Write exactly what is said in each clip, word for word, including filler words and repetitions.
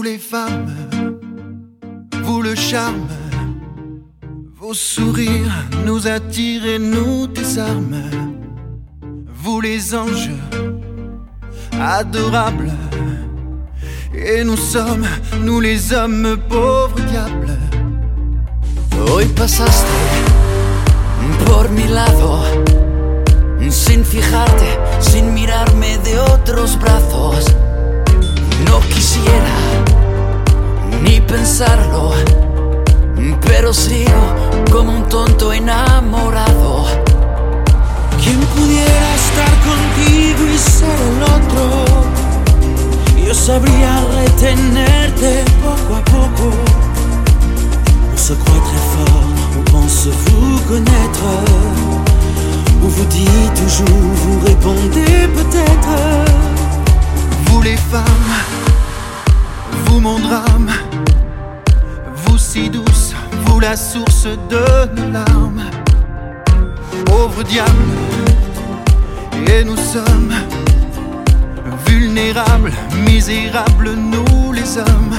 les femmes, vous le charme, vos sourires nous attirent et nous désarment. Vous les anges, adorables, et nous sommes, nous les hommes, pauvres diables. Hoy pasaste por mi lado, sin fijarte, sin mirarme de otros brazos. No quisiera ni pensarlo, pero sigo como un tonto enamorado. ¿Quién pudiera estar contigo y ser el otro? Yo sabría retenerte poco a poco. On se croit très fort, on pense vous connaître. On vous dit toujours, vous répondez peut-être. Vous les femmes, vous mon drame, vous si douce, vous la source de nos larmes. Pauvres diables, et nous sommes vulnérables, misérables, nous les hommes.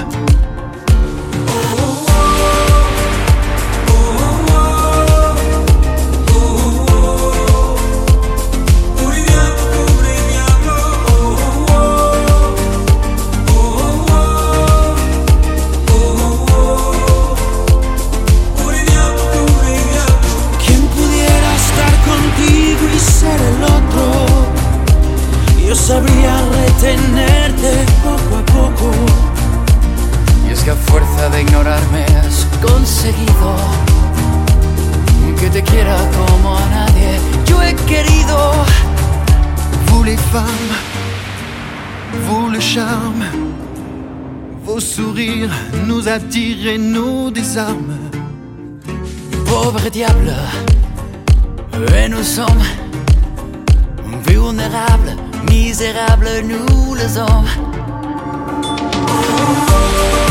Yo sabría retenerte poco a poco. Y es que a fuerza de ignorarme has conseguido que te quiera como a nadie yo he querido. Vous les femmes, vous le charme, vos sourires nous attirent et nous désarment. Pauvre diable, et nous sommes vulnérables, misérables, nous les hommes.